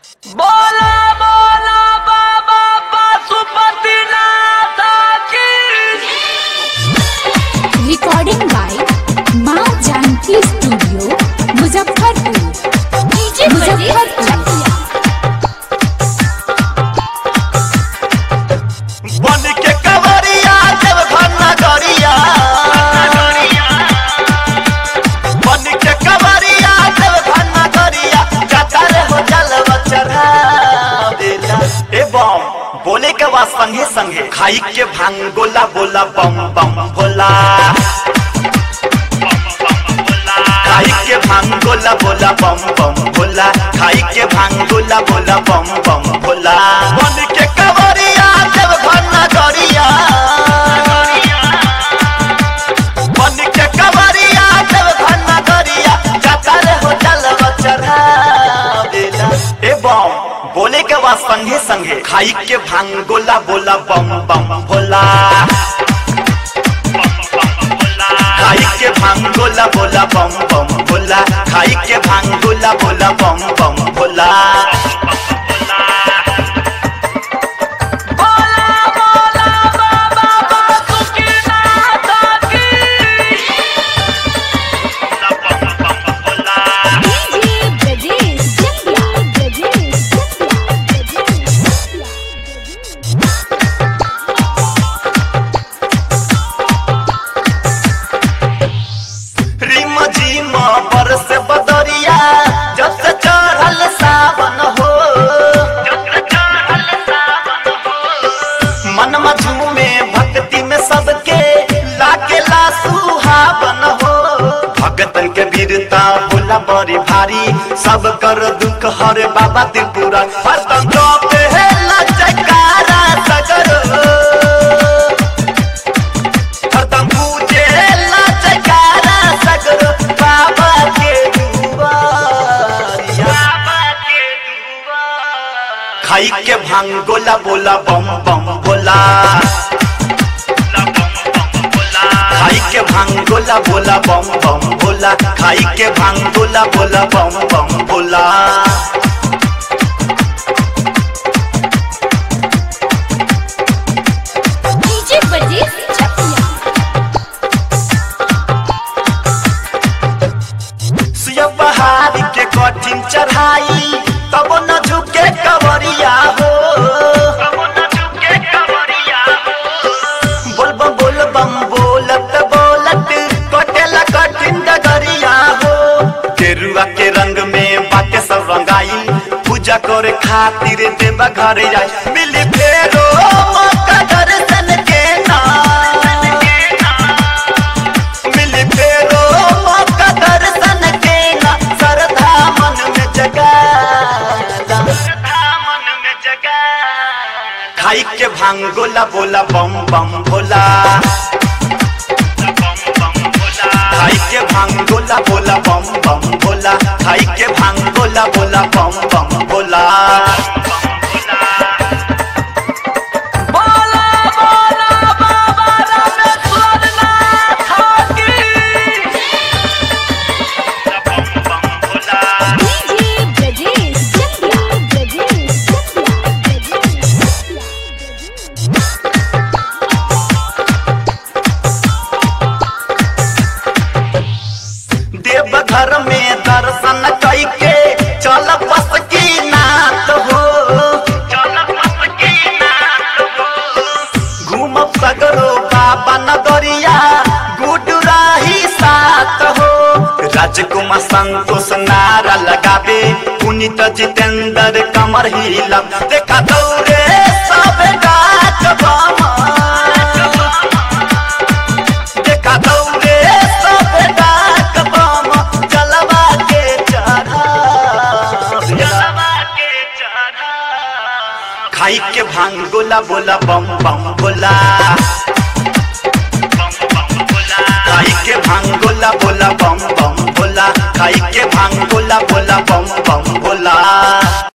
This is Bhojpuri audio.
बोला बोला बाबा पशुपतिनाथ की। रिकॉर्डिंग बाय माँ जानकी स्टूडियो मुजफ्फरपुर। बन के कवरिया जब घर नगरिया, बन के कवरिया जब घर नगरिया, कतर हो जलवा चढ़ावेला। ए बम बोले के बाद संगे संगे खाई के भांग गोला बोला बम बम भोला। खाई के भांग गोला बोला बम बम भोला। खाई के भांग गोला बोला बम बम भोला। बन के कवरिया जब घर नगरिया, बन के कवरिया जब घर नगरिया, कतर हो जलवा चढ़ावेला। ए बम बोले के बाद संगे संगे खाई के भांग गोला बोला बम बम भोला। खाई के भांग गोला बोला बम बम भोला। खाई के भांग गोला बोला बम बम भोला। बोला बोला बाबा पशुपतिनाथ की। रिम झिम बरस बदरिया जब से चढ़ल सावन हो। मन झूमे भक्ति में सबके लागेला सुहावन हो। भगतन के वीरता भोला बड़ी भारी, सब कर दुख हरे बाबा त्रिपुरा। हरदम गाते हैं लचकारा सगर, हरदम पूजे लचकारा सगर बाबा के दुआरिया। खाई के भांग गोला बोला बम बम भोला। खाई के भांग गोला बोला बम बम भोला। खाई के भांग गोला बोला बम बम भोला। सुया पहाड़ के कठिन चढ़ाई तब न झुके कवरिया हो। बोलबम बोलत बोलत कटेला कठिन डगरिया हो। गेरुआ के रंग में बाटे सब रंगाई, पूजा करे खातिर देवा घरे जाए। मिली फेरो मौका दर्शन के ना, मिली फेरो मौका दर्शन के ना। श्रद्धा मन में जगाला, खाई के भांग गोला बोला बम बम भोला। खाई के भांग गोला बोला बम बम भोला। खाई के भांग गोला बोला बम बम भोला। बोला बोला बाबा रामेश्वरनाथ की। देवघर में दर्शन करके चल बस की नाथ हो। घूमब सगरो बाबा नगरिया, गुडराही साथ हो। राजकुमार संतोष नारा लगावे, पुनीत जितेंद्र कमर हिला। देखा दौरे सब गाछ बम, देखा दौरे सब गाछ बम। जलवा के चढ़ा, खाई के भांग गोला बोला बम बम भोला। खाई के भांग गोला बोला बम बम भोला। खाई के भांग गोला बोला बम बम भोला।